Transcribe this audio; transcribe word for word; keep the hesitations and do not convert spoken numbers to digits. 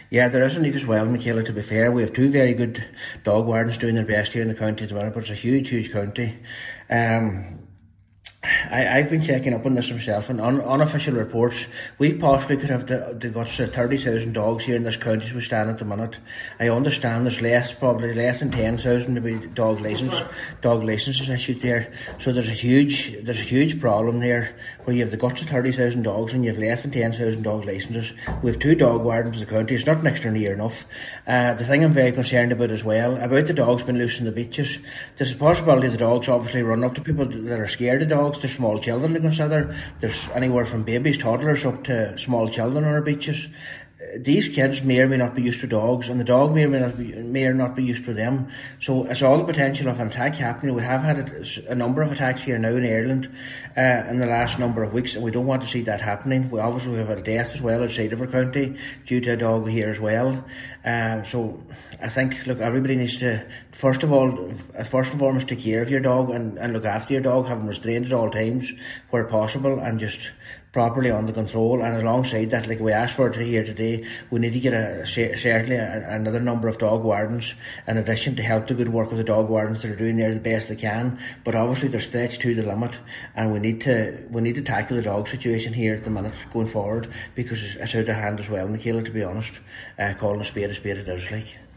Yeah, there is a need as well, Michaela, to be fair. We have two very good dog wardens doing their best here in the county at the minute, but it's a huge, huge county. Um, I, I've been checking up on this myself, and on unofficial reports, we possibly could have the, the guts of thirty thousand dogs here in this county as we stand at the minute. I understand there's less, probably less than ten thousand maybe dog license, dog licenses issued there. So there's a huge, there's a huge problem there where you have the guts of thirty thousand dogs and you have less than ten thousand dog licenses. We have two dog wardens in the county. It's not next door near enough. Uh, the thing I'm very concerned about as well, about the dogs being loose in the beaches, there's a possibility the dogs obviously run up to people that are scared of dogs. There's small children to consider. There's anywhere from babies, toddlers, up to small children on our beaches. These kids may or may not be used to dogs, and the dog may or may not be, may or not be used to them. So it's all the potential of an attack happening. We have had a, a number of attacks here now in Ireland uh, in the last number of weeks, and we don't want to see that happening. We obviously have had a death as well outside of our county due to a dog here as well. Uh, so I think, look, everybody needs to, first of all, first and foremost, take care of your dog and, and look after your dog, have them restrained at all times where possible, and just properly under control. And alongside that, like we asked for it here today, we need to get a certainly a, another number of dog wardens in addition to help the good work of the dog wardens that are doing there the best they can. But obviously they're stretched to the limit, and we need to we need to tackle the dog situation here at the minute going forward, because it's, it's out of hand as well, Michaela, to be honest. Uh, calling a spade a spade it is like.